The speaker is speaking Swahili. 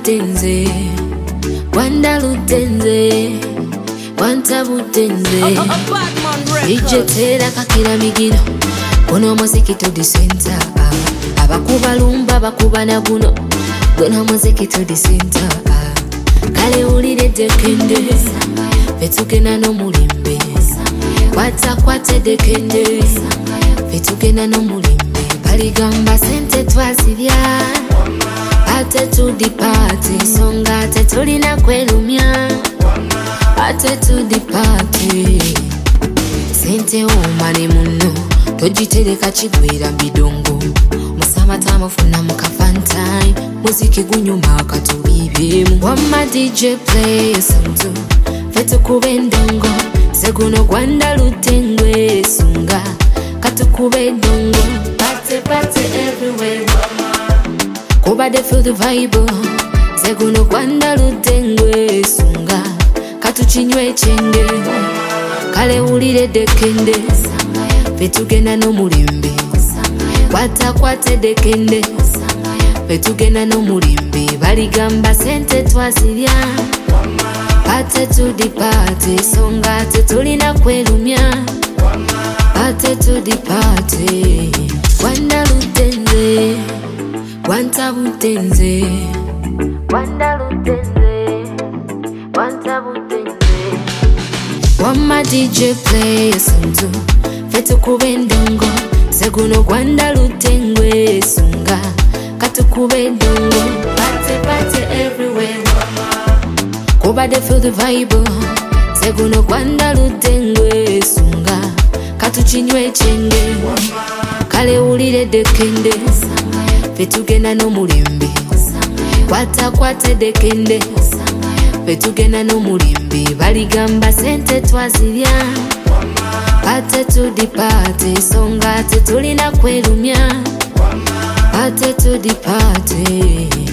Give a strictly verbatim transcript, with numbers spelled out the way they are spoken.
butenze, wanda lutenze, wanta butenze. Ije tera kakira migino, kuno muziki to the center. Abakuba lumba bakuba na guno, kuno muziki to the center. Kale ulire dekende, fetugena no mulimbe. Kwata kwate dekende, fetugena no mulimbe. Baligamba sente twasibya, ate to the party. Songa ate tulina kwelumya, ate to the party. Sente umane muno, tojitereka chigwira bidongo. Musama tamafuna mukafantai, muziki gunyuma katubibemu. Wama D J play sonto, fetu kubendongo. Seguno gwanda lutengwe sunga, katukube dongo. Party party everywhere. Kuba de feel the vibe. Seguno gwanda lutengwe sunga, katuchinywe chenge. Kale ulire dekende, fetugena no mulimbe. Kwata kwate dekende, fetugena no mulimbe. Baligamba sente twasibya, ate to the party. Songa ate tulina kwelumya, ate to the party. Wanda lutenze, wanta butenze, wanda lutenze, wanta butenze. Wama D J play sonto, fetu kubendongo. Seguno gwanda lutengwe sunga, katukube dongo. Party party everywhere. Kuba de feel the vibe. Seguno gwanda lutengwe sunga, katuchinywe chenge. Kale ulire dekende, fetugena no mulimbe. Kwata kwate dekende, fetugena no mulimbe. Baligamba sente twasibya, ate to the party. Songa ate tulina kwelumya, ate to the party.